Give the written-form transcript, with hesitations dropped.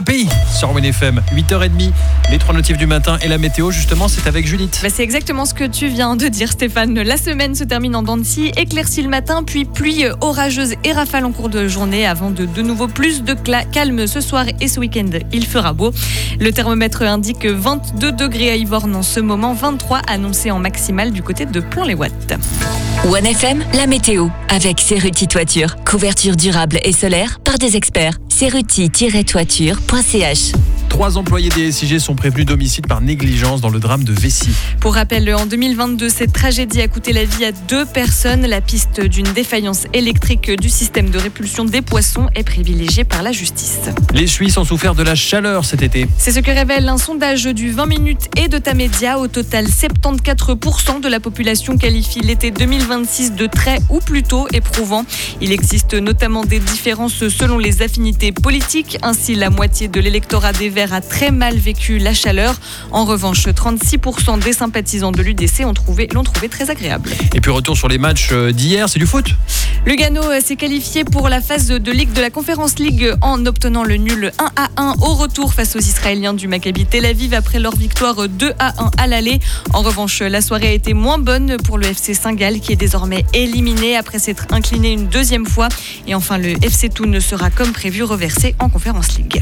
Pays sur WNFM, 8h30, les 3 notifs du matin et la météo, justement, c'est avec Judith. C'est exactement ce que tu viens de dire, Stéphane. La semaine se termine en dents de scie, éclaircie le matin, puis pluie orageuse et rafale en cours de journée, avant de nouveau plus de calme ce soir et ce week-end. Il fera beau. Le thermomètre indique 22 degrés à Yvorne en ce moment, 23 annoncés en maximale du côté de Plon-les-Ouates. OneFM, la météo, avec Cerruti Toiture. Couverture durable et solaire par des experts. Cerruti-toiture.ch. 3 employés des SIG sont prévenus d'homicide par négligence dans le drame de Vessy. Pour rappel, en 2022, cette tragédie a coûté la vie à 2 personnes. La piste d'une défaillance électrique du système de répulsion des poissons est privilégiée par la justice. Les Suisses ont souffert de la chaleur cet été. C'est ce que révèle un sondage du 20 minutes et de Tamedia. Au total, 74% de la population qualifie l'été 2026 de très ou plutôt éprouvant. Il existe notamment des différences selon les affinités politiques. Ainsi, la moitié de l'électorat des Verts a très mal vécu la chaleur. En revanche, 36% des sympathisants de l'UDC l'ont trouvé très agréable. Et puis retour sur les matchs d'hier, c'est du foot. Lugano s'est qualifié pour la phase de Ligue de la Conference League en obtenant le nul 1-1 au retour face aux Israéliens du Maccabi Tel Aviv après leur victoire 2-1 à l'aller. En revanche, la soirée a été moins bonne pour le FC Saint-Gall qui est désormais éliminé après s'être incliné une deuxième fois. Et enfin, le FC Thun sera comme prévu reversé en Conference League.